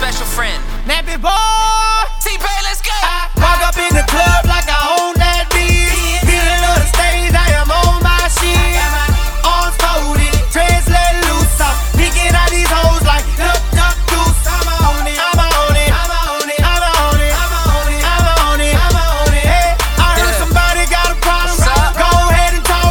special friend. Nappy boy. T-Pain, let's go. I walk up in the club like I own that bitch. Middle of the stage, I am on my shit. Arms folded, dreads let loose. I'm picking out these hoes like duck, duck, goose. I'm on it, I'm on it, I'm on it, I'm on it, I'm on it, I'm on it, I'm on it. Hey, I heard somebody got a problem. Go ahead and talk.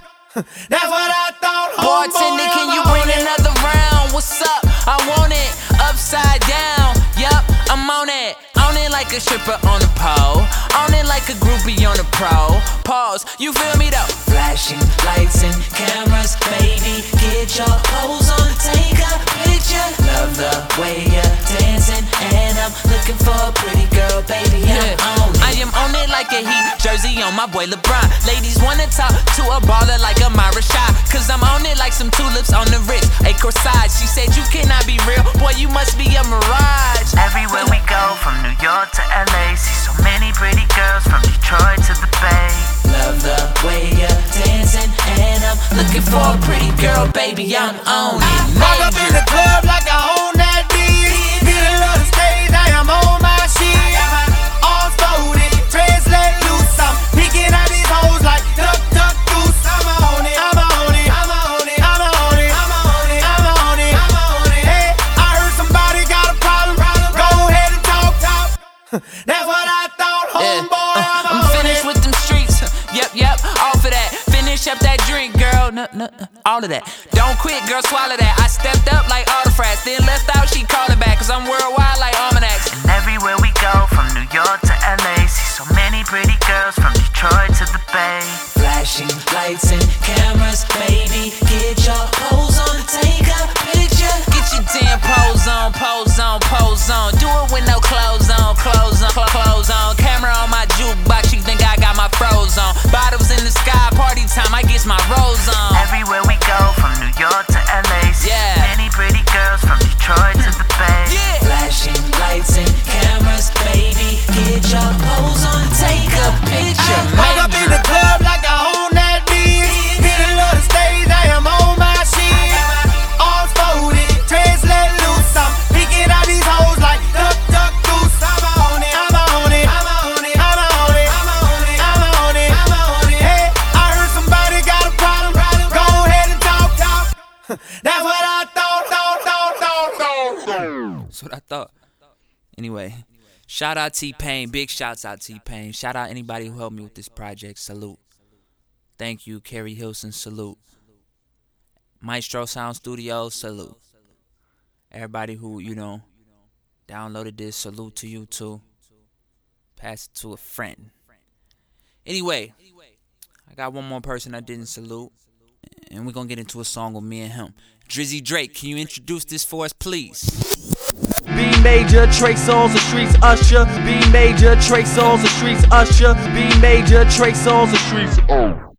That's what I thought. Bartender, can you bring another round? What's up? I want it upside down. Yup, I'm on it. On it like a stripper on a pole. On it like a groupie on a pro. Pause, you feel me though? Flashing lights and cameras, baby. Get your pose on, take a picture. Love the way you're dancing, and I'm looking for a pretty girl, baby. I'm on it. I am on it like a Heat jersey on my boy LeBron. Ladies wanna talk to a baller like a Myra Shah, cause I'm on it like some tulips on the wrist. A corsage, she said you cannot be real, boy you must be a mirage. Everywhere we go, from New York to LA, see so many pretty girls from Detroit to the Bay. Love the way you're dancing, and I'm looking for a pretty girl, baby. I'm on it. Walk up in the club like I own that bitch. Middle of the stage, I am on my shit. Arms folded, dreads let loose. I'm picking out these hoes like duck, duck, goose. I'm on it, I'm on it, I'm on it, I'm on it, I'm on it, I'm on it, I'm on it. Hey, I heard somebody got a problem. Go ahead and talk. That's what I thought, homeboy. I'm finished with them streets. Yep, all for that. Finish up that drink, girl. No, all of that. Don't quit, girl, swallow that. I stepped up like all the frats, then left out, she called it back, cause I'm worldwide like almanacs. And everywhere we go, from New York to LA, see so many pretty girls from Detroit to the Bay. Flashing lights and cameras, baby. Get your pose on, take a picture. Get your damn pose on, pose on, pose on. Do it with no clothes on, clothes on, clothes on. Camera on my jukebox, you think I got my froze on. Bottles in the sky, party time, I get my rose on. Everywhere we go, from New York to LA, see Yeah. so many pretty girls from Detroit to the Bay. Yeah. Flashing lights and cameras, baby. Get your pose on, take a picture. Walk up in the club like I own that bitch. Middle of the stage, I am on my shit. Arms folded, dreads let loose. I'm picking out these hoes like duck, duck, goose. I'm on it, I'm on it, I'm on it, I'm on it, I'm on it, I'm on it, I'm on it. Hey, I heard somebody got a problem. Go ahead and talk. That's what I thought. That's what I thought. Anyway, shout out T-Pain. Big shouts out T-Pain. Shout out anybody who helped me with this project. Salute. Thank you, Kerry Hilson. Salute. Maestro Sound Studios. Salute. Everybody who, downloaded this. Salute to you too. Pass it to a friend. Anyway, I got one more person I didn't salute, and we're gonna get into a song with me and him. Drizzy Drake, can you introduce this for us, please? B major, Trey Songz, the streets usher. B major, Trey Songz, the streets usher. B major, Trey Songz, the streets.